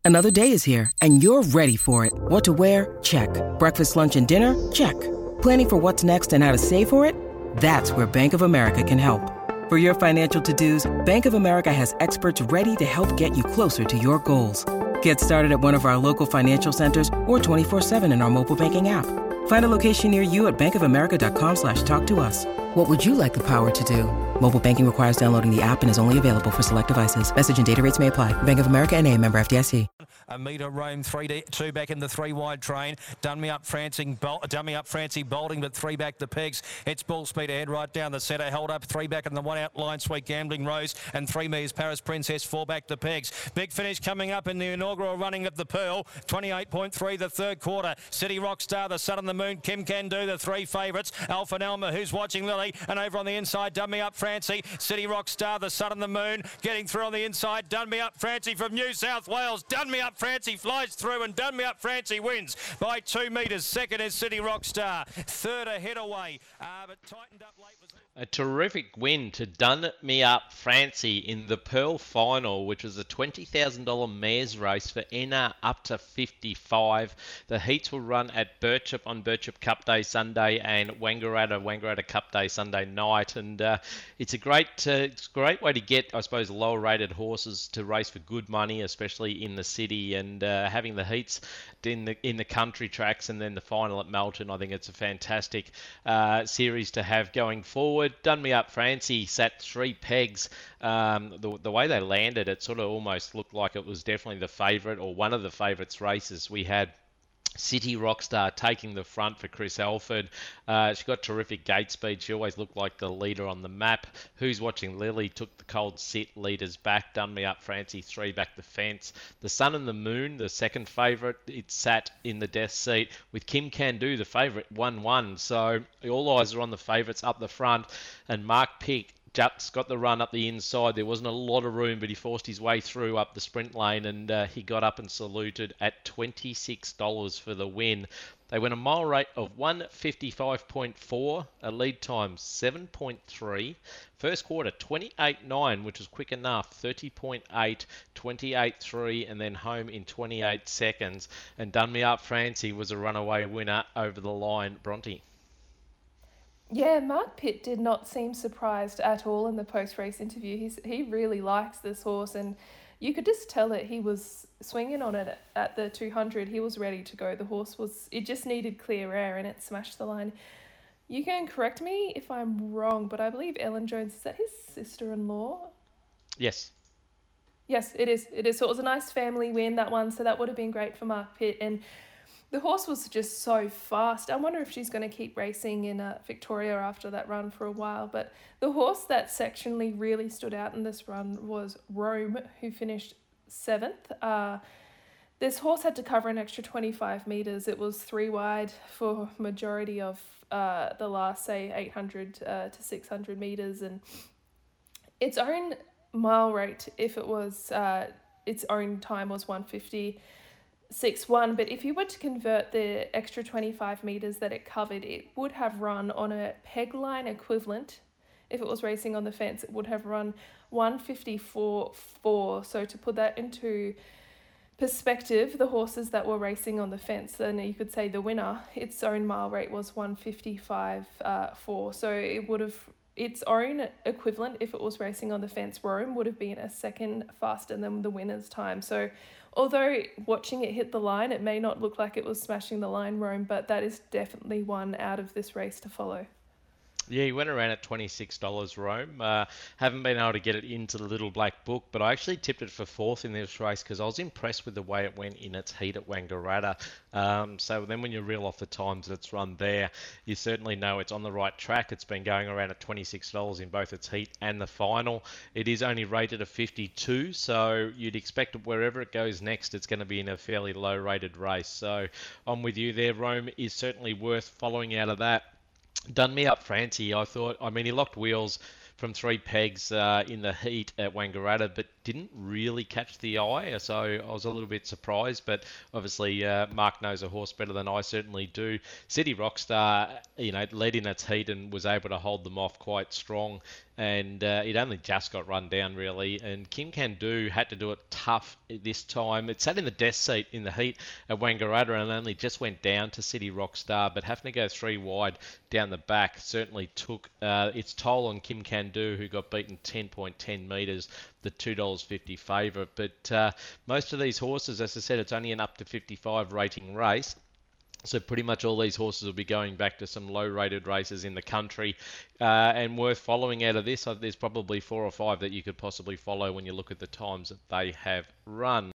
Another day is here, and you're ready for it. What to wear? Check. Breakfast, lunch, and dinner? Check. Planning for what's next and how to save for it? That's where Bank of America can help. For your financial to-dos, Bank of America has experts ready to help get you closer to your goals. Get started at one of our local financial centers or 24/7 in our mobile banking app. Find a location near you at bankofamerica.com/talktous. What would you like the power to do? Mobile banking requires downloading the app and is only available for select devices. Message and data rates may apply. Bank of America N.A., member FDIC. A metre Rome 3-2 back in the 3-wide train. Done me up Francie bolting, but 3 back the Pigs. It's Bull Speed ahead right down the centre. Held up 3 back in the 1 out line. Sweet Gambling Rose and 3 metres Paris Princess. 4 back the Pigs. Big finish coming up in the inaugural running of the Pearl. 28.3 the third quarter. City Rockstar, the Sun and the Moon. Kim Can Do, the 3 favourites. Alpha Nelma, who's watching Lily. And over on the inside, Done Me Up Francie. City Rockstar, the Sun and the Moon. Getting through on the inside. Done Me Up Francie from New South Wales. Done Me Up Francie flies through and Done Me Up Francie wins by 2 metres. Second is City Rockstar. Third ahead away, but tightened up late. A terrific win to Done Me Up Francie in the Pearl Final, which was a $20,000 mares race for NR up to 55. The heats will run at Birchip on Birchip Cup Day Sunday and Wangaratta Cup Day Sunday night. And it's a great way to get, I suppose, lower rated horses to race for good money, especially in the city, and having the heats in the country tracks and then the final at Melton. I think it's a fantastic series to have going forward. Done Me Up Francie sat 3 pegs. The way they landed, it sort of almost looked like it was definitely the favourite or one of the favourites races. We had City Rockstar taking the front for Chris Elford. She got terrific gate speed. She always looked like the leader on the map. Who's Watching Lily took the cold sit leaders back. Done Me Up Francie 3 back the fence. The Sun and the Moon, the second favourite, it sat in the death seat with Kim Can Do, the favourite, 1-1. So all eyes are on the favourites up the front. And Mark Pick just got the run up the inside. There wasn't a lot of room, but he forced his way through up the sprint lane, and he got up and saluted at $26 for the win. They went a mile rate of 1:55.4, a lead time 7.3. First quarter 28.9, which was quick enough, 30.8, 28.3, and then home in 28 seconds. And Done Me Up Francie was a runaway winner over the line. Bronte. Yeah, Mark Pitt did not seem surprised at all in the post-race interview. He really likes this horse, and you could just tell that he was swinging on it at the 200. He was ready to go. The horse it just needed clear air, and it smashed the line. You can correct me if I'm wrong, but I believe Ellen Jones, is that his sister-in-law? Yes. Yes, it is. So it was a nice family win, that one, so that would have been great for Mark Pitt. And the horse was just so fast. I wonder if she's going to keep racing in Victoria after that run for a while. But the horse that sectionally really stood out in this run was Rome, who finished 7th. This horse had to cover an extra 25 metres. It was 3 wide for majority of the last, say, 800 to 600 metres. And its own mile rate, if it was its own time, was 1:56.1, but if you were to convert the extra 25 metres that it covered, it would have run on a peg line equivalent. If it was racing on the fence, it would have run 1:54.4. So to put that into perspective, the horses that were racing on the fence, then you could say the winner, its own mile rate was 1:55.4. So it would have, its own equivalent, if it was racing on the fence, Rome would have been a second faster than the winner's time. So although watching it hit the line, it may not look like it was smashing the line, Rome, but that is definitely one out of this race to follow. Yeah, he went around at $26, Rome. Haven't been able to get it into the Little Black Book, but I actually tipped it for 4th in this race because I was impressed with the way it went in its heat at Wangaratta. So then when you reel off the times that it's run there, you certainly know it's on the right track. It's been going around at $26 in both its heat and the final. It is only rated a 52, so you'd expect wherever it goes next, it's going to be in a fairly low-rated race. So I'm with you there. Rome is certainly worth following out of that. Done Me Up Francie, he locked wheels from 3 pegs in the heat at Wangaratta, but didn't really catch the eye, so I was a little bit surprised, but obviously Mark knows a horse better than I certainly do. City Rockstar, led in its heat and was able to hold them off quite strong and it only just got run down really. And Kim Can Do had to do it tough this time. It sat in the death seat in the heat at Wangaratta and only just went down to City Rockstar, but having to go 3 wide down the back certainly took its toll on Kim Can Do, who got beaten 10.10 metres, the $2.50 favourite. But most of these horses, as I said, it's only an up to 55 rating race. So pretty much all these horses will be going back to some low-rated races in the country, and worth following out of this. There's probably 4 or 5 that you could possibly follow when you look at the times that they have run.